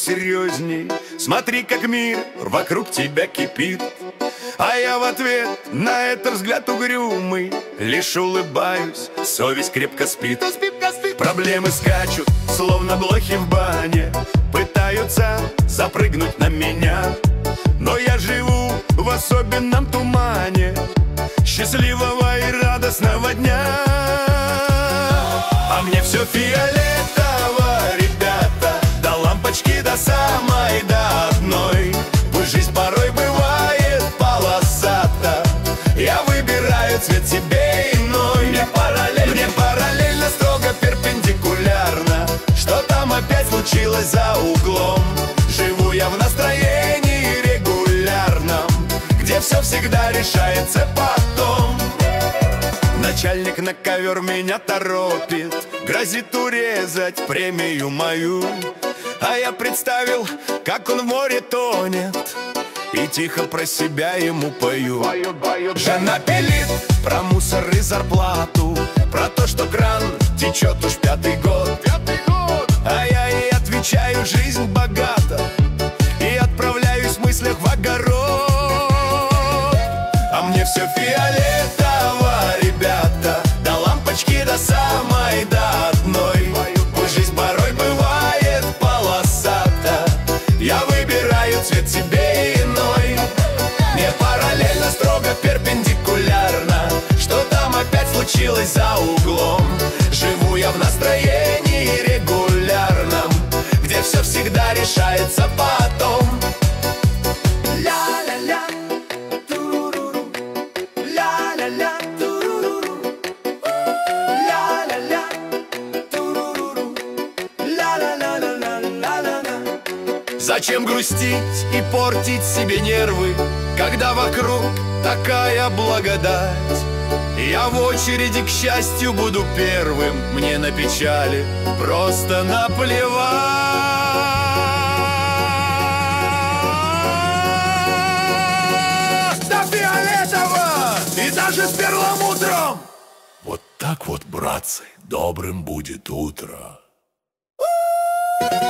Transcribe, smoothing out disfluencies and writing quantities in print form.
посерьезней. Смотри, как мир вокруг тебя кипит. А я в ответ на этот взгляд угрюмый лишь улыбаюсь, совесть крепко спит. Проблемы скачут, словно блохи в бане, пытаются запрыгнуть на меня. Но я живу в особенном тумане счастливого и радостного дня. А мне все фиолетово, ребята, до лампочки, до самой, до одной. Пусть жизнь порой бывает полосата, я выбираю цвет себе иной. Мне параллельно, строго перпендикулярно, что там опять случилось за углом. Живу я в настроении регулярном, где все всегда решается потом. Начальник на ковер меня торопит, грозит урезать премию мою. А я представил, как он в море тонет, и тихо про себя ему пою. Жена пилит про мусор и зарплату, про то, что кран течет уж пятый год. А я ей отвечаю: жизнь богата, и отправляюсь в мыслях в огород. А мне все фиолетово, ребята, до лампочки, до самой, до одной. Пусть жизнь порой бывает полосата, я выбираю цвет себе иной. Мне параллельно, строго перпендикулярно, что там опять случилось за углом. Живу я в настроении регулярном, где все всегда решается потом. Ля-ля-ля, туруру, ля-ля-ля, туруру, ля-ля-ля, туруру, ля-ля-ля-ля-ля-ля-ля. Зачем грустить и портить себе нервы, когда вокруг такая благодать? Я в очереди к счастью буду первым, мне на печали просто наплевать. До фиолетово и даже с перламутром. Вот так вот, братцы, добрым будет утро.